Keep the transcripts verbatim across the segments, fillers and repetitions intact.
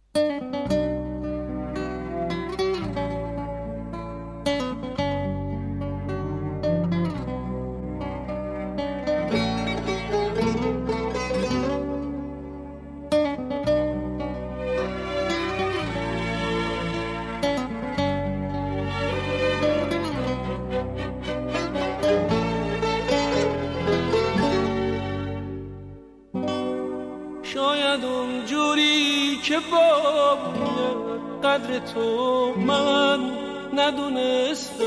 شاید اونجوری که با قدر تو من ندونستم،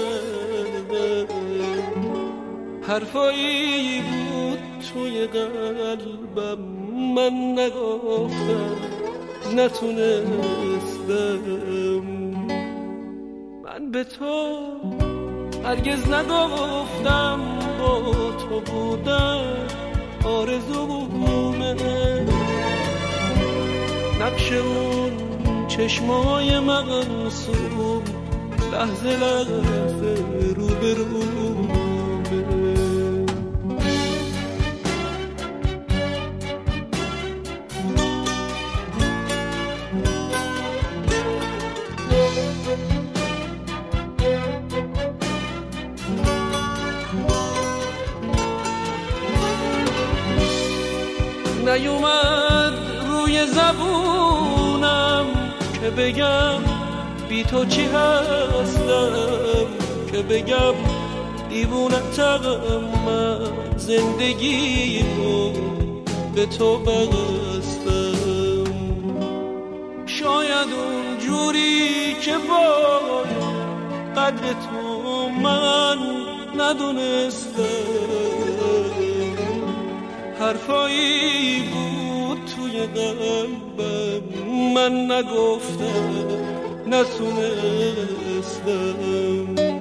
حرفایی بود توی قلبم من نگفتم، نتونستم. من به تو هرگز نگفتم با تو بودن آرزومه، نقش اون چشمای مقصوم لحظه لحظه رو به رومه. نیومد روی زبونم که بگم بی تو چی هستم، که بگم دیوونتم من زندگی رو به تو بستم. شاید اونجوری که باید قدر تو من ندونستم، حرفایی بود توی قلبم من نگفتم، نتونستم.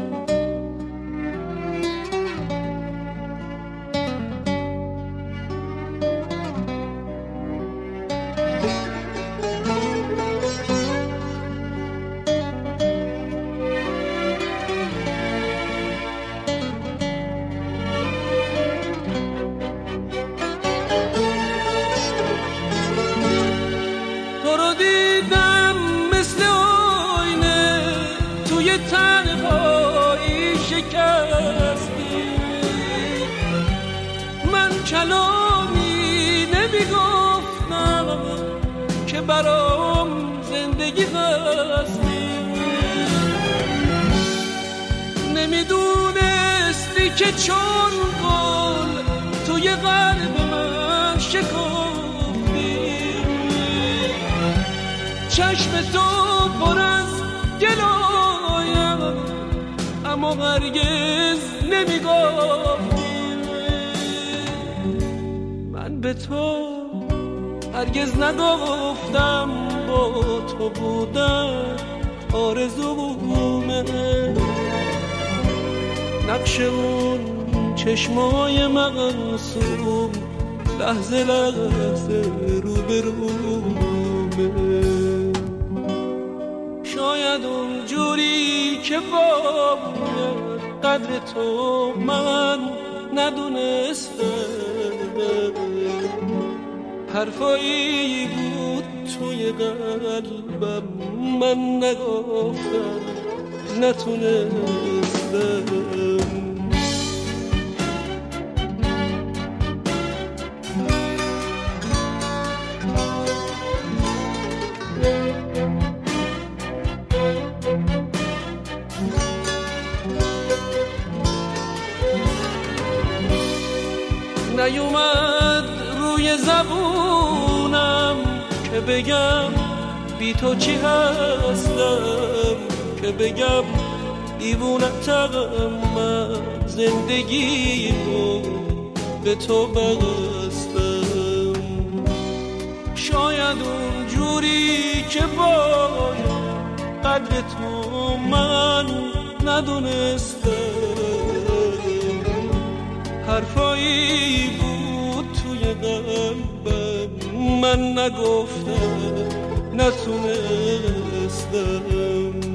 تنهایی شکستی، من کلامی نمیگفتم که برام زندگی هستی، نمیدونستی که چون گل توی قلب من شکافتی، چشم تو پر از گلایم اما هرگز نمیگفتی. من به تو هرگز نگفتم با تو بودن آرزومه، نقش اون چشمای مقصوم لحظه لحظه رو به رومه. شاید اونجوری که با قدر تو من ندونستم، حرفایی بود توی قلبم من نگفتم، نتونستم. نیومد روی زبونم که بگم بی تو چی هستم، که بگم دیوونتم من زندگی رو به تو بستم. شاید اونجوری که باید قدر تو من ندونستم، حرفایی بود توی قلبم من نگفتم، نتونستم.